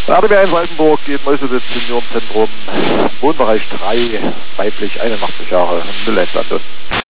RTW 1 Altenburg, geht Mäusewitz, Seniorenzentrum, Wohnbereich 3, weiblich, 81 Jahre, 01 Lande.